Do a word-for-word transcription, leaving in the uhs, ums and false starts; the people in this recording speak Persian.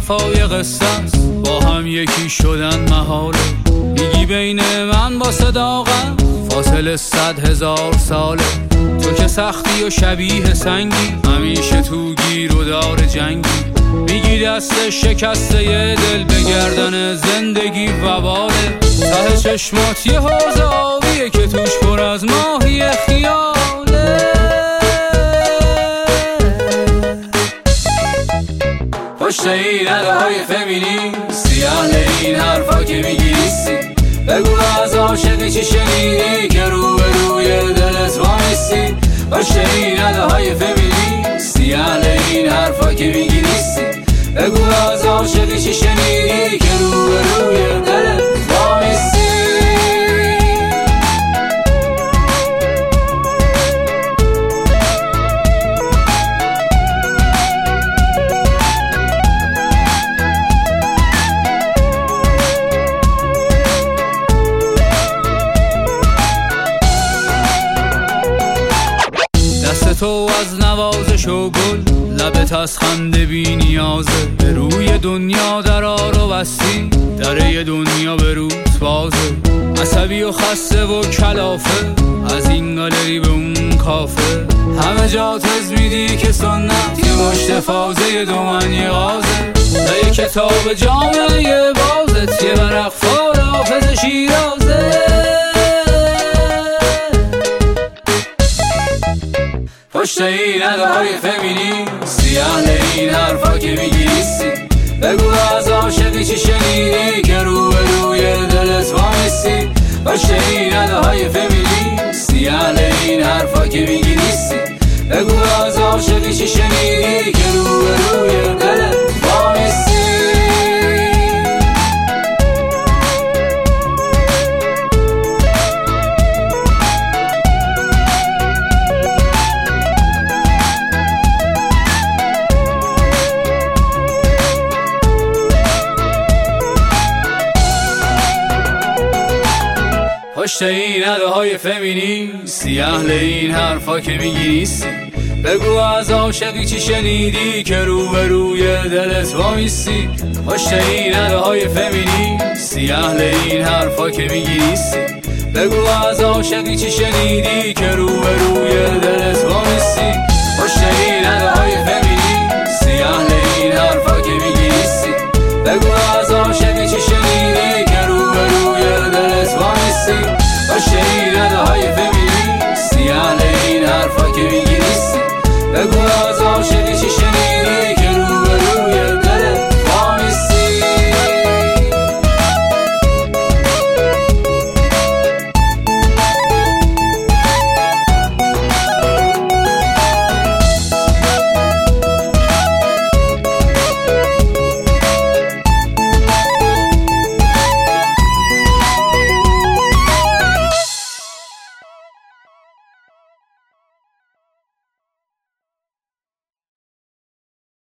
وفای قصه است، با هم یکی شدن محاله. میگی بین من با صداقت فاصله صد هزار ساله. تو که سختی و شبیه سنگی، همیشه تو گیر و دار جنگی. میگی دست شکسته ی دل به گردن زندگی وباله. ته چشمات یه حوض آبیه که توش پر از ماهی خیاله. پشت این ادهای فمینیستی، اهل این حرفا که میگیستی. بگو از عاشقی چی شنیدی که رو به روی دلت وامیستی. پشت این ادهای فمینیستی، اهل این حرفا که میگیستی. بگو از عاشقی چی شنیدی که رو به روی دلت وامیستی. دست تو از نوازش و گل، لبت از خنده بی نیازه. به روی دنیا درار و بستی، دره دنیا به روت بازه. عصبی و خسته و کلافه، از این گالری به اون کافه. همه جا تز میدی که سنت یه مشت فازه دو من یه غازه. یه کتاب جامعه بازت یه ورق فال حافظ شیرازه. پشت این ادهای فمینیستی، اهل این حرفا که میگیستی. بگو از عاشقی چی شنیدی که رو به روی دلت وامیستی. پشت این ادهای فمینیستی، اهل این حرفا که میگیستی. بگو از عاشقی چی شنیدی که رو به روی دلت وامیستی. پشت این ادهای فمینیستی، اهل این حرفا که میگیستی. بگو از عاشقی چی شنیدی که رو به روی دلت وامیستی. پشت این ادهای فمینیستی، اهل این حرفا که میگیستی. بگو از عاشقی چی شنیدی که رو به روی دلت وامیستی. پشت این ادهای فمینیستی، اهل این حرفا که میگیستی. بگو از عاشقی چی شنیدی که رو به روی دلت وامیستی. پشت این ادهای فمینیستی.